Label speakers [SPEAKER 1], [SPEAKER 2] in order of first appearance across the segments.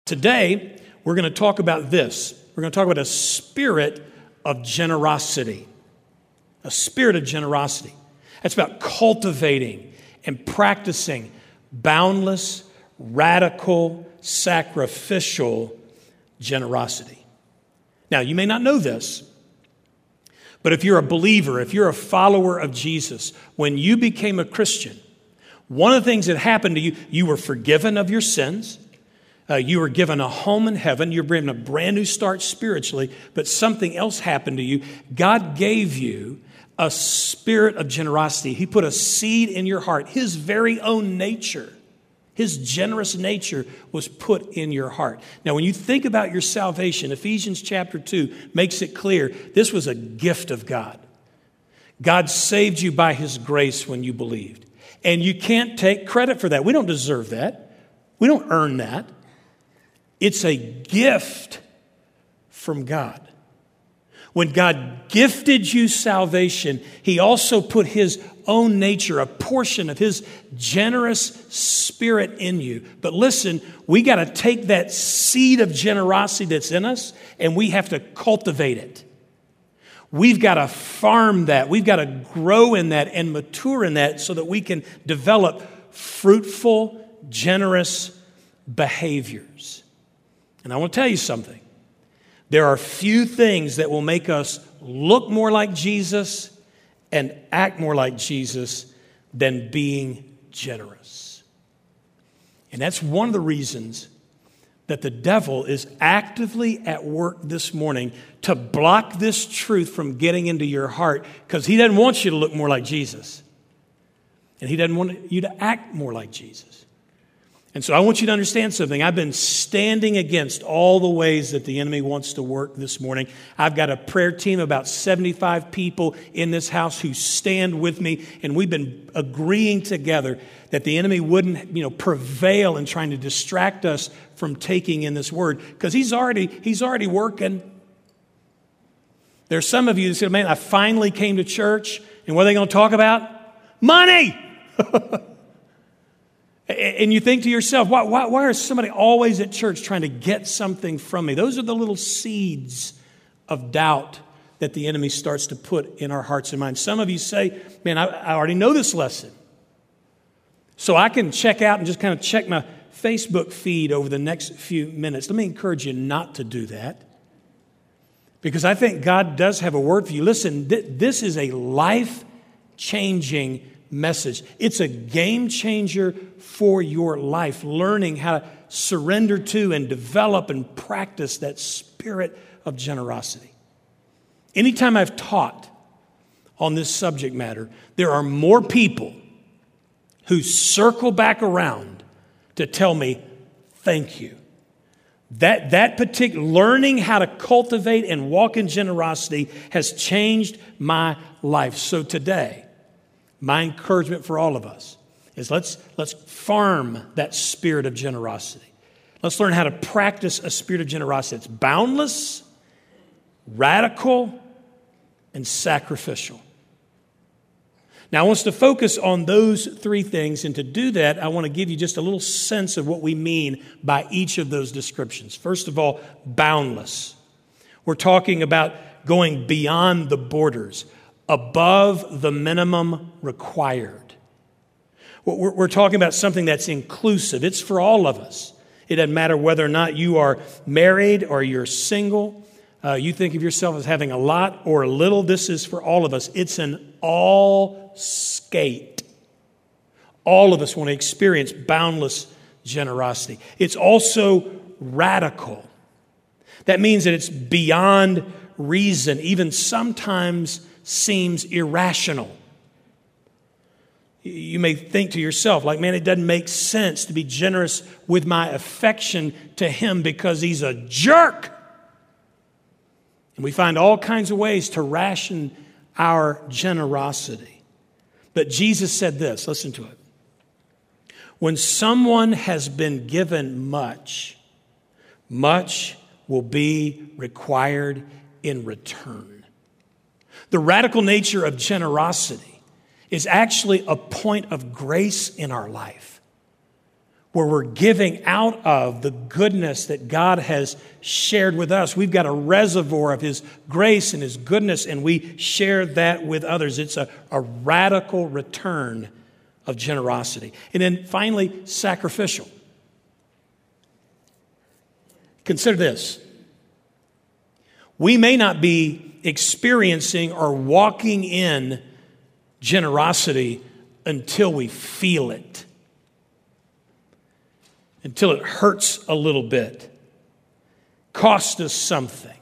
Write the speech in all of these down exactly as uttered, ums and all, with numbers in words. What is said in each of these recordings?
[SPEAKER 1] Today, we're going to talk about this. We're going to talk about a spirit of generosity. A spirit of generosity. That's about cultivating and practicing boundless, radical, sacrificial generosity. Now, you may not know this, but if you're a believer, if you're a follower of Jesus, when you became a Christian, one of the things that happened to you, you were forgiven of your sins. Uh, you were given a home in heaven. You're given a brand new start spiritually, but something else happened to you. God gave you a spirit of generosity. He put a seed in your heart. His very own nature, His generous nature was put in your heart. Now, when you think about your salvation, Ephesians chapter two makes it clear this was a gift of God. God saved you by His grace when you believed. And you can't take credit for that. We don't deserve that. We don't earn that. It's a gift from God. When God gifted you salvation, He also put His own nature, a portion of His generous spirit in you. But listen, we got to take that seed of generosity that's in us and we have to cultivate it. We've got to farm that. We've got to grow in that and mature in that so that we can develop fruitful, generous behaviors. And I want to tell you something. There are few things that will make us look more like Jesus and act more like Jesus than being generous. And that's one of the reasons that the devil is actively at work this morning to block this truth from getting into your heart, because he doesn't want you to look more like Jesus. And he doesn't want you to act more like Jesus. And so I want you to understand something. I've been standing against all the ways that the enemy wants to work this morning. I've got a prayer team, about seventy-five people in this house who stand with me, and we've been agreeing together that the enemy wouldn't, you know, prevail in trying to distract us from taking in this word, because he's already he's already working. There's some of you that said, "Man, I finally came to church, and what are they going to talk about? Money." And you think to yourself, why, why, why is somebody always at church trying to get something from me? Those are the little seeds of doubt that the enemy starts to put in our hearts and minds. Some of you say, man, I, I already know this lesson. So I can check out and just kind of check my Facebook feed over the next few minutes. Let me encourage you not to do that, because I think God does have a word for you. Listen, th- this is a life-changing message. It's a game changer for your life, learning how to surrender to and develop and practice that spirit of generosity. Anytime I've taught on this subject matter, there are more people who circle back around to tell me, thank you. That, that particular, learning how to cultivate and walk in generosity has changed my life. So today, my encouragement for all of us is let's, let's farm that spirit of generosity. Let's learn how to practice a spirit of generosity. It's boundless, radical, and sacrificial. Now, I want us to focus on those three things, and to do that, I want to give you just a little sense of what we mean by each of those descriptions. First of all, boundless. We're talking about going beyond the borders, above the minimum required. We're, we're talking about something that's inclusive. It's for all of us. It doesn't matter whether or not you are married or you're single. Uh, you think of yourself as having a lot or a little. This is for all of us. It's an all skate. All of us want to experience boundless generosity. It's also radical. That means that it's beyond reason, even sometimes seems irrational. You may think to yourself, like, man, it doesn't make sense to be generous with my affection to him because he's a jerk. And we find all kinds of ways to ration our generosity. But Jesus said this, listen to it. When someone has been given much, much will be required in return. The radical nature of generosity is actually a point of grace in our life. where we're giving out of the goodness that God has shared with us. We've got a reservoir of His grace and His goodness, and we share that with others. It's a, a radical return of generosity. And then finally, sacrificial. Consider this. We may not be experiencing or walking in generosity until we feel it, until it hurts a little bit, costs us something.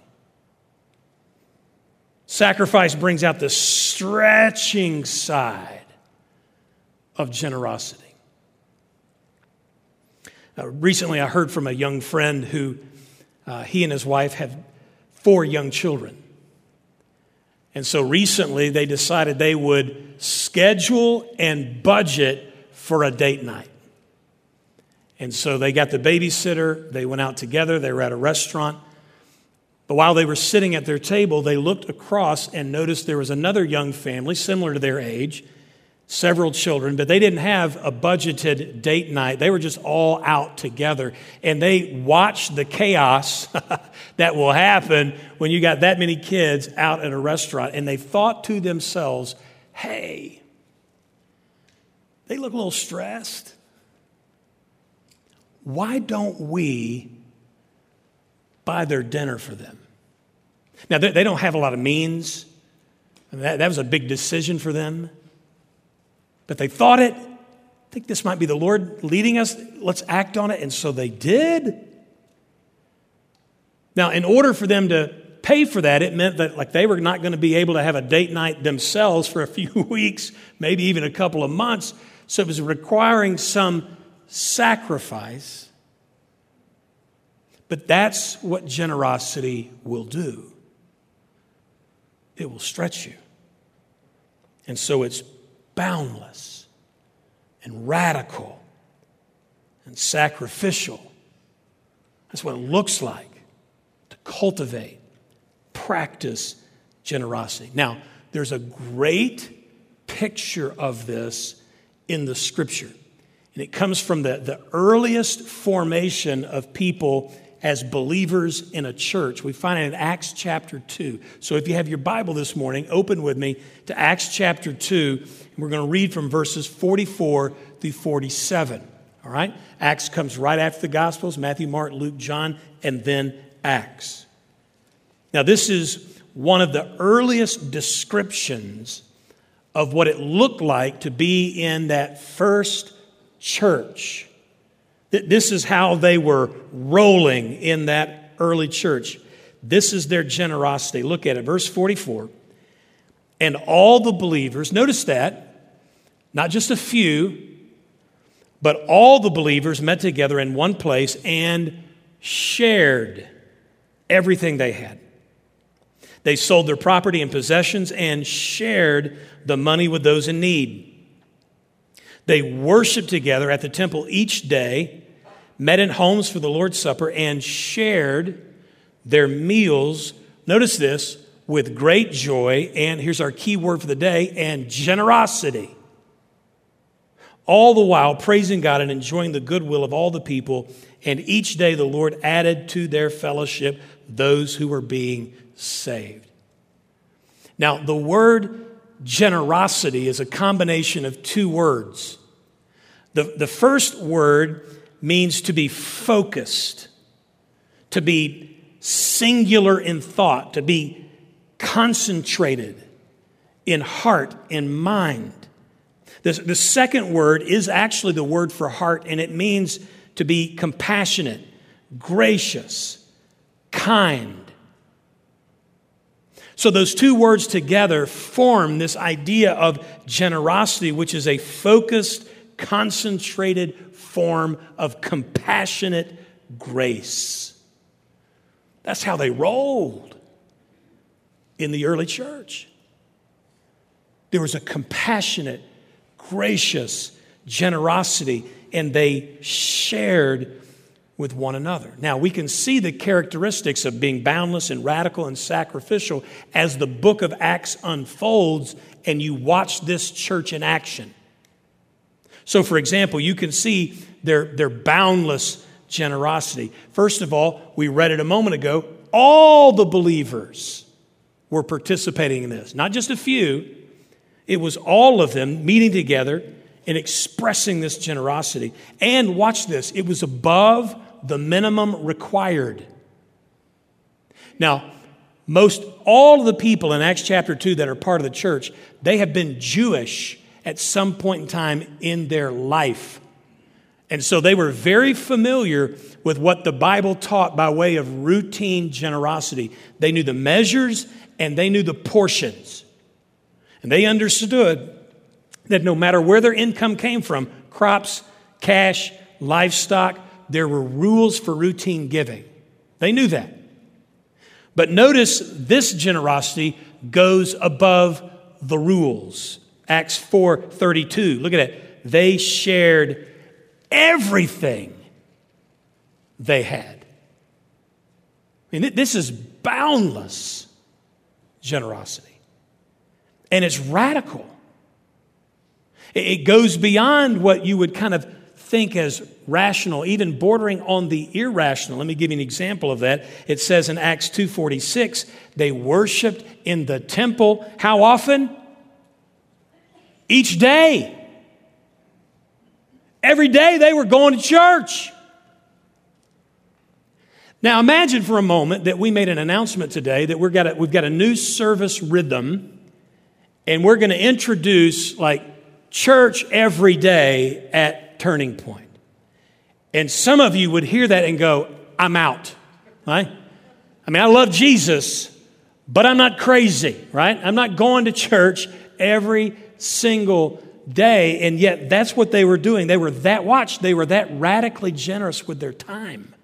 [SPEAKER 1] Sacrifice brings out the stretching side of generosity. Now, recently, I heard from a young friend who uh, he and his wife have four young children. And so recently, they decided they would schedule and budget for a date night. And so they got the babysitter, they went out together, they were at a restaurant. But while they were sitting at their table, they looked across and noticed there was another young family similar to their age, several children, but they didn't have a budgeted date night. They were just all out together. And they watched the chaos that will happen when you got that many kids out at a restaurant. And they thought to themselves, hey, they look a little stressed. Why don't we buy their dinner for them? Now, they don't have a lot of means. I mean, that, that was a big decision for them. But they thought it. I think this might be the Lord leading us. Let's act on it. And so they did. Now, in order for them to pay for that, it meant that like they were not going to be able to have a date night themselves for a few weeks, maybe even a couple of months. So it was requiring some sacrifice. But that's what generosity will do. It will stretch you. And so it's boundless and radical and sacrificial. That's what it looks like to cultivate, practice generosity. Now, there's a great picture of this in the Scripture. And it comes from the, the earliest formation of people as believers in a church. We find it in Acts chapter two. So if you have your Bible this morning, open with me to Acts chapter two. And we're going to read from verses forty-four through forty-seven. All right? Acts comes right after the Gospels, Matthew, Mark, Luke, John, and then Acts. Now this is one of the earliest descriptions of what it looked like to be in that first church. This is how they were rolling in that early church. This is their generosity. Look at it, verse forty-four. And all the believers, notice that, not just a few, but all the believers met together in one place and shared everything they had. They sold their property and possessions and shared the money with those in need. They worshiped together at the temple each day, met in homes for the Lord's Supper, and shared their meals, notice this, with great joy, and here's our key word for the day, and generosity. All the while praising God and enjoying the goodwill of all the people, and each day the Lord added to their fellowship those who were being saved. Now, the word generosity is a combination of two words. The, the first word means to be focused, to be singular in thought, to be concentrated in heart and mind. The, the second word is actually the word for heart, and it means to be compassionate, gracious, kind. So those two words together form this idea of generosity, which is a focused, concentrated form of compassionate grace. That's how they rolled in the early church. There was a compassionate, gracious generosity, and they shared with one another. Now, we can see the characteristics of being boundless and radical and sacrificial as the book of Acts unfolds and you watch this church in action. So, for example, you can see their, their boundless generosity. First of all, we read it a moment ago, all the believers were participating in this. Not just a few, it was all of them meeting together and expressing this generosity. And watch this, it was above the minimum required. Now, most all of the people in Acts chapter two that are part of the church, they have been Jewish at some point in time in their life. And so they were very familiar with what the Bible taught by way of routine generosity. They knew the measures and they knew the portions. And they understood that no matter where their income came from, crops, cash, livestock, there were rules for routine giving. They knew that. But notice this generosity goes above the rules. Acts four thirty-two. Look at it. They shared everything they had. I mean, this is boundless generosity. And it's radical. It goes beyond what you would kind of think as rational, even bordering on the irrational. Let me give you an example of that. It says in Acts two forty-six, they worshiped in the temple. How often? Each day. Every day they were going to church. Now imagine for a moment that we made an announcement today that we've got a, we've got a new service rhythm, and we're going to introduce like church every day at Turning Point. And some of you would hear that and go, I'm out, right? I mean, I love Jesus, but I'm not crazy, right? I'm not going to church every single day. And yet that's what they were doing. They were that, watch, they were that radically generous with their time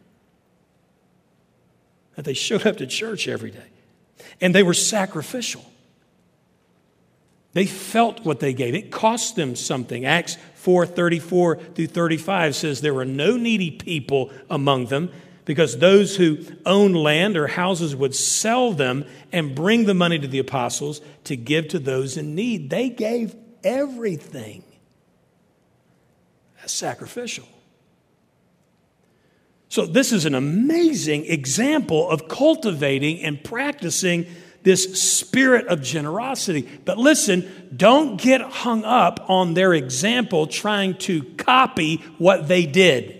[SPEAKER 1] that they showed up to church every day. And they were sacrificial. They felt what they gave. It cost them something. Acts four thirty-four through thirty-five says there were no needy people among them, because those who owned land or houses would sell them and bring the money to the apostles to give to those in need. They gave everything. That's sacrificial. So this is an amazing example of cultivating and practicing this spirit of generosity. But listen, don't get hung up on their example trying to copy what they did.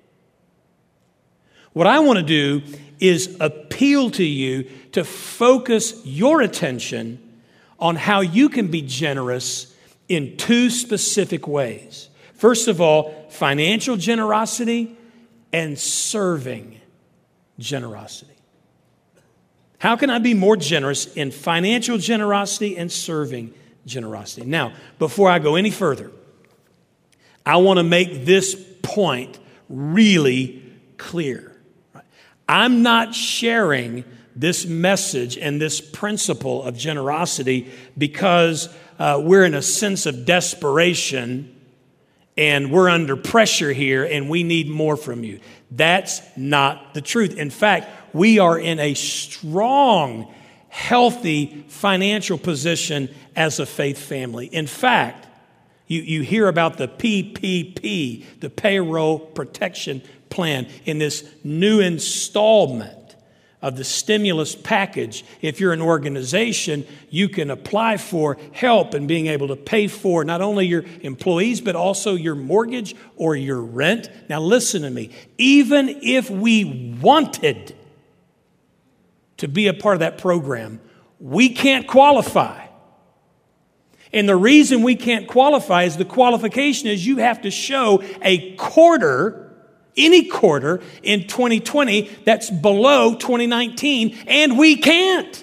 [SPEAKER 1] What I want to do is appeal to you to focus your attention on how you can be generous in two specific ways. First of all, financial generosity and serving generosity. How can I be more generous in financial generosity and serving generosity? Now, before I go any further, I want to make this point really clear. I'm not sharing this message and this principle of generosity because uh, we're in a sense of desperation and we're under pressure here and we need more from you. That's not the truth. In fact, we are in a strong, healthy financial position as a faith family. In fact, you, you hear about the P P P, the Payroll Protection Plan, in this new installment of the stimulus package. If you're an organization, you can apply for help in being able to pay for not only your employees, but also your mortgage or your rent. Now listen to me. Even if we wanted to be a part of that program, we can't qualify. And the reason we can't qualify is the qualification is you have to show a quarter, any quarter in twenty twenty that's below twenty nineteen, and we can't.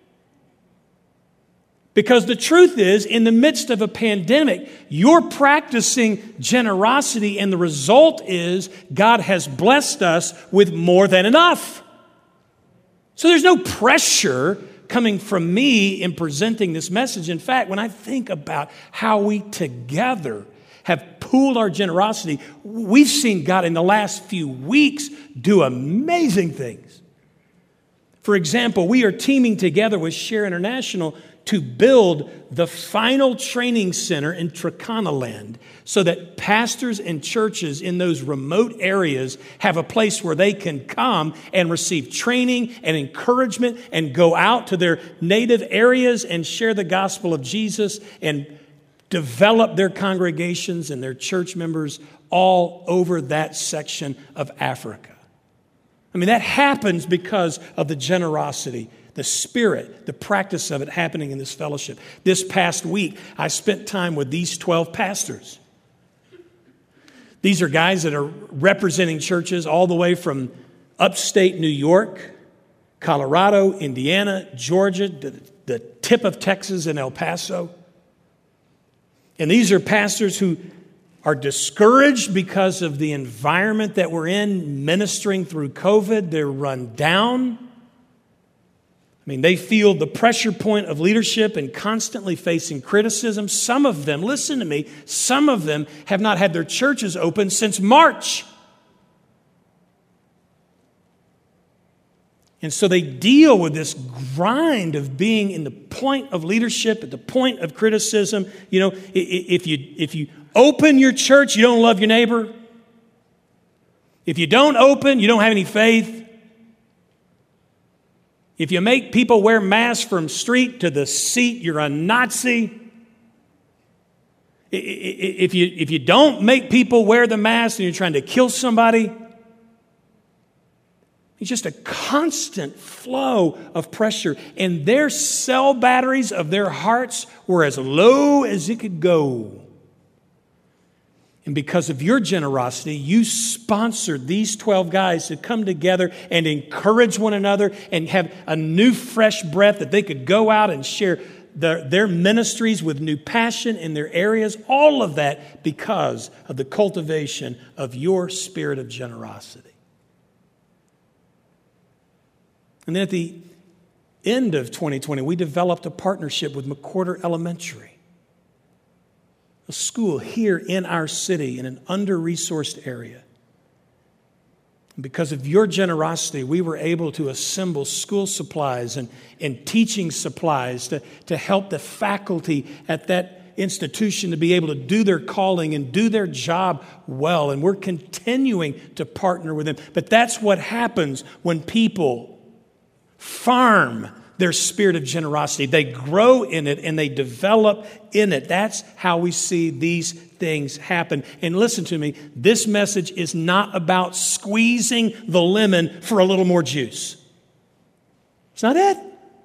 [SPEAKER 1] Because the truth is, in the midst of a pandemic, you're practicing generosity, and the result is God has blessed us with more than enough. So there's no pressure coming from me in presenting this message. In fact, when I think about how we together have pooled our generosity, we've seen God in the last few weeks do amazing things. For example, we are teaming together with Share International to build the final training center in Turkana so that pastors and churches in those remote areas have a place where they can come and receive training and encouragement and go out to their native areas and share the gospel of Jesus and develop their congregations and their church members all over that section of Africa. I mean, that happens because of the generosity, the spirit, the practice of it happening in this fellowship. This past week, I spent time with these twelve pastors. These are guys that are representing churches all the way from upstate New York, Colorado, Indiana, Georgia, the, the tip of Texas and El Paso. And these are pastors who are discouraged because of the environment that we're in, ministering through COVID. They're run down. I mean, they feel the pressure point of leadership and constantly facing criticism. Some of them, listen to me, some of them have not had their churches open since March. And so they deal with this grind of being in the point of leadership, at the point of criticism. You know, if you, if you open your church, you don't love your neighbor. If you don't open, you don't have any faith. If you make people wear masks from street to the seat, you're a Nazi. If you, if you don't make people wear the mask and you're trying to kill somebody, it's just a constant flow of pressure. And their cell batteries of their hearts were as low as it could go. And because of your generosity, you sponsored these twelve guys to come together and encourage one another and have a new fresh breath that they could go out and share their, their ministries with new passion in their areas. All of that because of the cultivation of your spirit of generosity. And then at the end of twenty twenty, we developed a partnership with McWhorter Elementary, a school here in our city in an under-resourced area. And because of your generosity, we were able to assemble school supplies and, and teaching supplies to, to help the faculty at that institution to be able to do their calling and do their job well. And we're continuing to partner with them. But that's what happens when people farm their spirit of generosity. They grow in it and they develop in it. That's how we see these things happen. And listen to me, this message is not about squeezing the lemon for a little more juice. It's not it.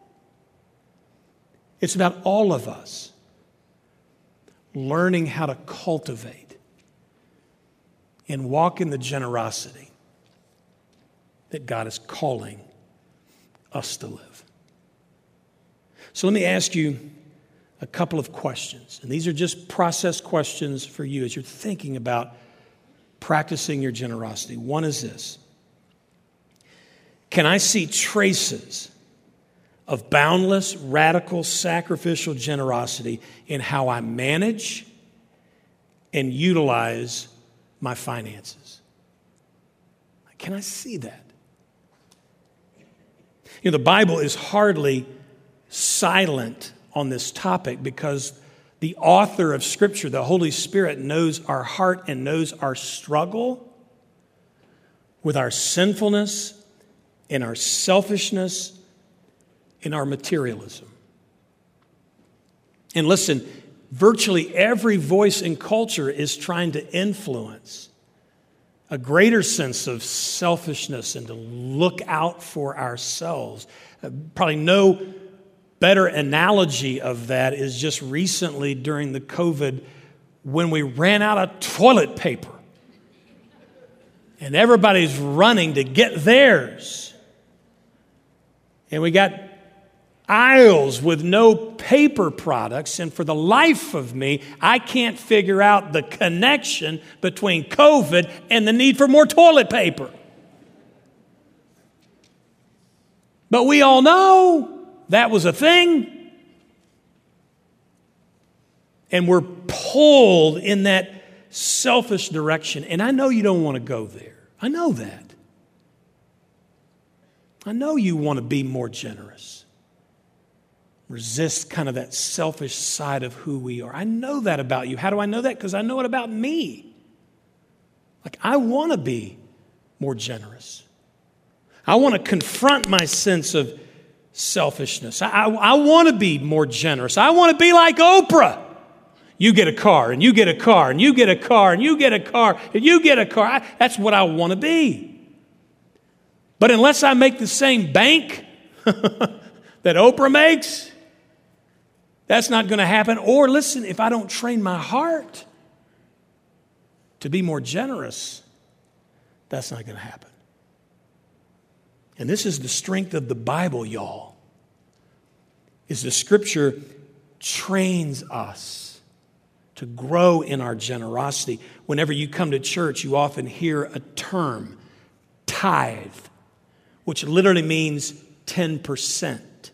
[SPEAKER 1] It's about all of us learning how to cultivate and walk in the generosity that God is calling us to live. So let me ask you a couple of questions. And these are just process questions for you as you're thinking about practicing your generosity. One is this: can I see traces of boundless, radical, sacrificial generosity in how I manage and utilize my finances? Can I see that? You know, the Bible is hardly silent on this topic because the author of Scripture, the Holy Spirit, knows our heart and knows our struggle with our sinfulness and our selfishness and our materialism. And listen, virtually every voice in culture is trying to influence a greater sense of selfishness and to look out for ourselves. Uh, probably no better analogy of that is just recently during the COVID when we ran out of toilet paper. And everybody's running to get theirs. And we got aisles with no paper products. And for the life of me, I can't figure out the connection between COVID and the need for more toilet paper. But we all know that was a thing. And we're pulled in that selfish direction. And I know you don't want to go there. I know that. I know you want to be more generous. resist kind of that selfish side of who we are. I know that about you. How do I know that? Because I know it about me. Like, I want to be more generous. I want to confront my sense of selfishness. I, I, I want to be more generous. I want to be like Oprah. You get a car, and you get a car, and you get a car, and you get a car, and you get a car. I, that's what I want to be. But unless I make the same bank that Oprah makes, that's not going to happen. Or listen, if I don't train my heart to be more generous, that's not going to happen. And this is the strength of the Bible, y'all, is the Scripture trains us to grow in our generosity. Whenever you come to church, you often hear a term, tithe, which literally means ten percent.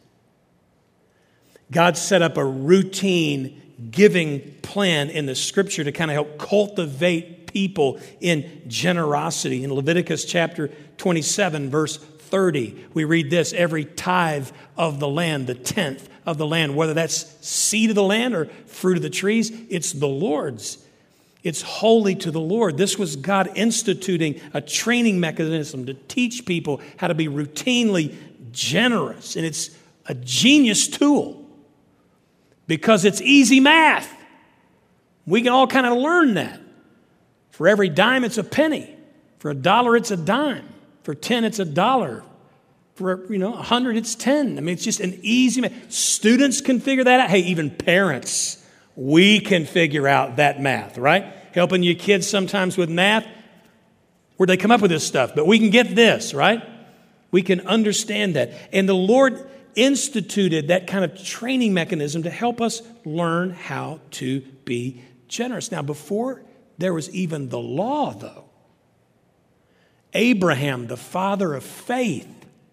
[SPEAKER 1] God set up a routine giving plan in the Scripture to kind of help cultivate people in generosity. In Leviticus chapter twenty-seven, verse thirty, we read this: every tithe of the land, the tenth of the land, whether that's seed of the land or fruit of the trees, it's the Lord's. It's holy to the Lord. This was God instituting a training mechanism to teach people how to be routinely generous. And it's a genius tool because it's easy math. We can all kind of learn that. For every dime, it's a penny. For a dollar, it's a dime. For ten, it's a dollar. For, you know, a hundred, it's ten. I mean, it's just an easy math. Students can figure that out. Hey, even parents, we can figure out that math, right? Helping your kids sometimes with math. Where'd they come up with this stuff? But we can get this, right? We can understand that. And the Lord instituted that kind of training mechanism to help us learn how to be generous. Now, before there was even the law, though, Abraham, the father of faith,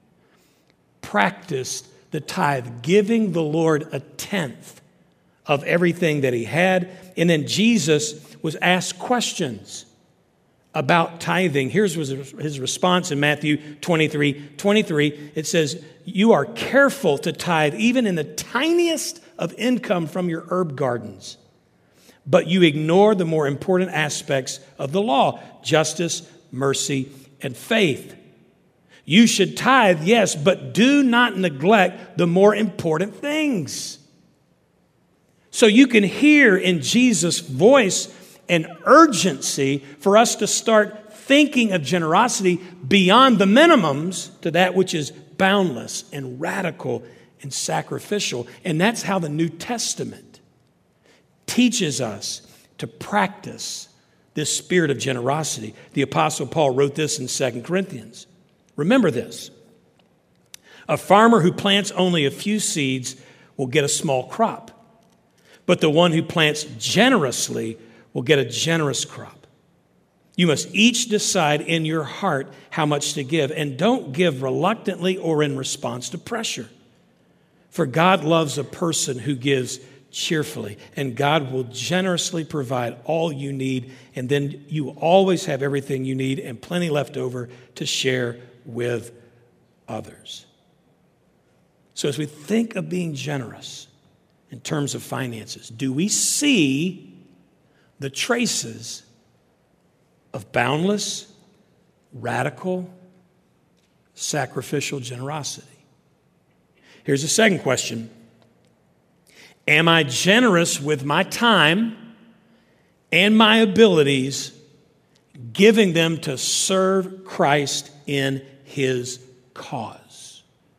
[SPEAKER 1] practiced the tithe, giving the Lord a tenth of everything that he had. And then Jesus was asked questions about tithing. Here's his response in Matthew twenty-three twenty-three. It says, "You are careful to tithe even in the tiniest of income from your herb gardens, but you ignore the more important aspects of the law: justice, mercy, and faith. You should tithe, yes, but do not neglect the more important things." So you can hear in Jesus' voice an urgency for us to start thinking of generosity beyond the minimums to that which is boundless and radical and sacrificial. And that's how the New Testament teaches us to practice this spirit of generosity. The Apostle Paul wrote this in Second Corinthians. Remember this: a farmer who plants only a few seeds will get a small crop, but the one who plants generously will get a generous crop. You must each decide in your heart how much to give, and don't give reluctantly or in response to pressure. For God loves a person who gives cheerfully, and God will generously provide all you need, and then you will always have everything you need and plenty left over to share with others. So as we think of being generous in terms of finances, do we see the traces of boundless, radical, sacrificial generosity? Here's a second question. Am I generous with my time and my abilities, giving them to serve Christ in His cause?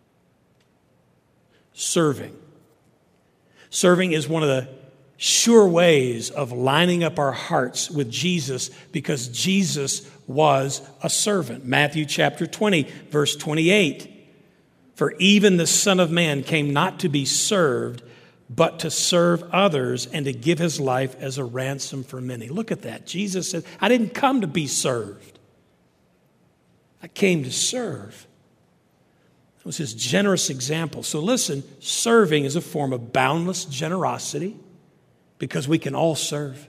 [SPEAKER 1] Serving. Serving is one of the sure ways of lining up our hearts with Jesus, because Jesus was a servant. Matthew chapter twenty, verse twenty-eight. For even the Son of Man came not to be served, but to serve others and to give his life as a ransom for many. Look at that. Jesus said, I didn't come to be served. I came to serve. That was his generous example. So listen, serving is a form of boundless generosity because we can all serve.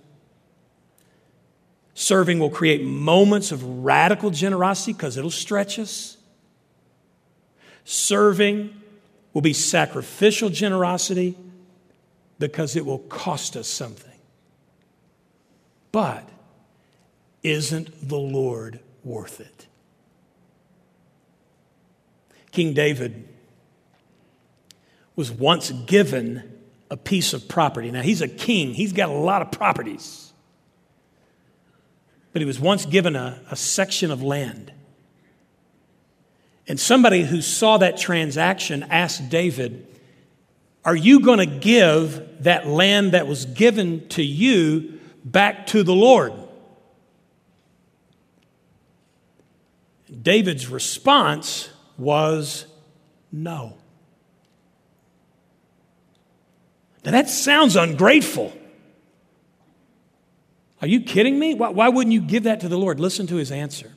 [SPEAKER 1] Serving will create moments of radical generosity because it'll stretch us. Serving will be sacrificial generosity because it will cost us something. But isn't the Lord worth it? King David was once given a piece of property. Now, he's a king. He's got a lot of properties. But he was once given a, a section of land. And somebody who saw that transaction asked David, are you going to give that land that was given to you back to the Lord? David's response was no. Now that sounds ungrateful. Are you kidding me? Why, why wouldn't you give that to the Lord? Listen to his answer.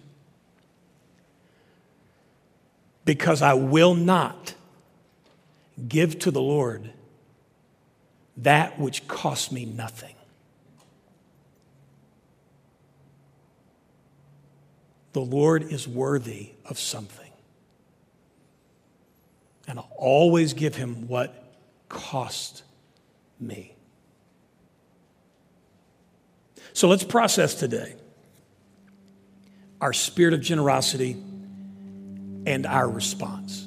[SPEAKER 1] Because I will not give to the Lord that which cost me nothing. The Lord is worthy of something. And I'll always give him what cost me. So let's process today our spirit of generosity and our response.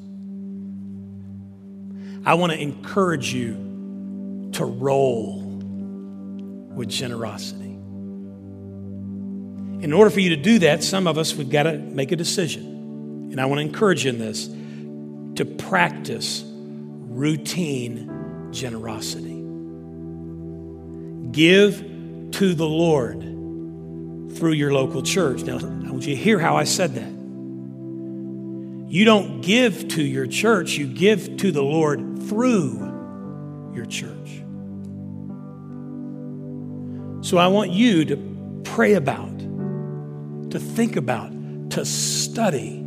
[SPEAKER 1] I want to encourage you to roll with generosity. In order for you to do that, some of us, we've got to make a decision. And I want to encourage you in this, to practice routine generosity. Give to the Lord through your local church. Now, I want you to hear how I said that. You don't give to your church, you give to the Lord through your church. So I want you to pray about, to think about, to study.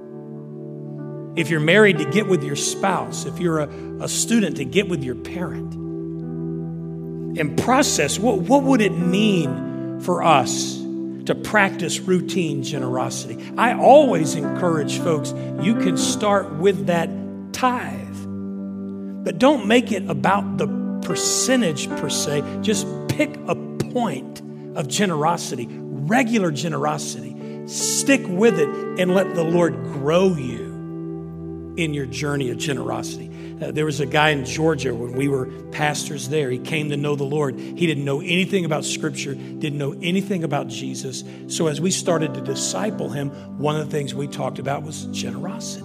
[SPEAKER 1] If you're married, to get with your spouse. If you're a, a student, to get with your parent. And process, what, what would it mean for us to practice routine generosity? I always encourage folks, you can start with that tithe. But don't make it about the percentage per se. Just pick a point of generosity, regular generosity. Stick with it and let the Lord grow you in your journey of generosity. Uh, there was a guy in Georgia when we were pastors there. He came to know the Lord. He didn't know anything about Scripture, didn't know anything about Jesus. So as we started to disciple him, one of the things we talked about was generosity.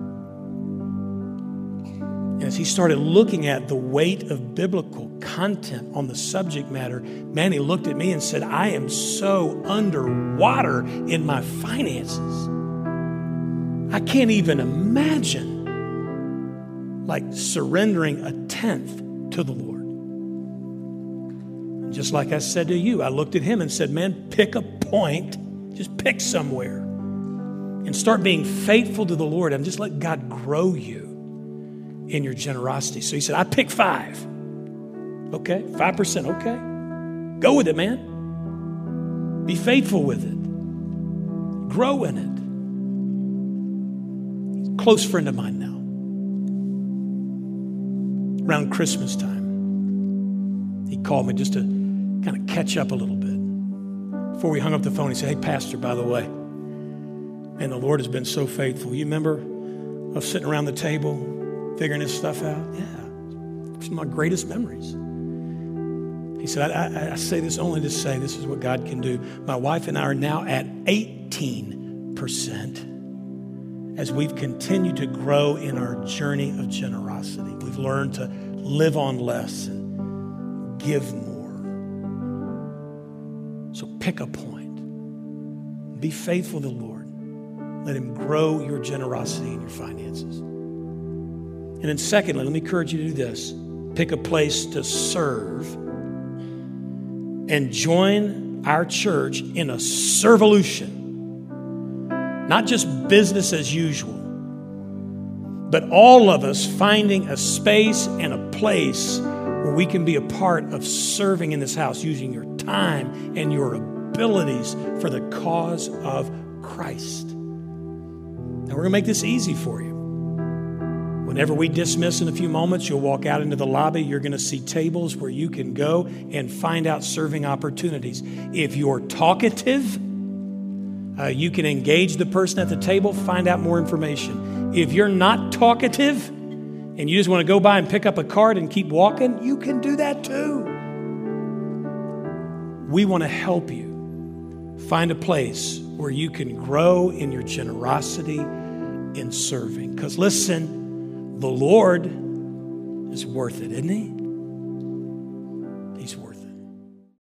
[SPEAKER 1] And as he started looking at the weight of biblical content on the subject matter, man, he looked at me and said, I am so underwater in my finances. I can't even imagine like surrendering a tenth to the Lord. And just like I said to you, I looked at him and said, man, pick a point, just pick somewhere and start being faithful to the Lord and just let God grow you in your generosity. So he said, I pick five. Okay, five percent, okay. Go with it, man. Be faithful with it. Grow in it. He's a close friend of mine now. Around Christmas time, he called me just to kind of catch up a little bit. Before we hung up the phone, he said, hey, Pastor, by the way, man, the Lord has been so faithful. You remember us sitting around the table, figuring this stuff out? Yeah, it's my greatest memories. He said, I, I, I say this only to say this is what God can do. My wife and I are now at eighteen percent as we've continued to grow in our journey of generosity. We've learned to live on less and give more. So pick a point. Be faithful to the Lord. Let him grow your generosity and your finances. And then secondly, let me encourage you to do this. Pick a place to serve and join our church in a servolution. Not just business as usual, but all of us finding a space and a place where we can be a part of serving in this house, using your time and your abilities for the cause of Christ. Now, we're going to make this easy for you. Whenever we dismiss in a few moments, you'll walk out into the lobby. You're going to see tables where you can go and find out serving opportunities. If you're talkative, uh, you can engage the person at the table, find out more information. If you're not talkative and you just want to go by and pick up a card and keep walking, you can do that too. We want to help you find a place where you can grow in your generosity in serving. Because listen, the Lord is worth it, isn't he?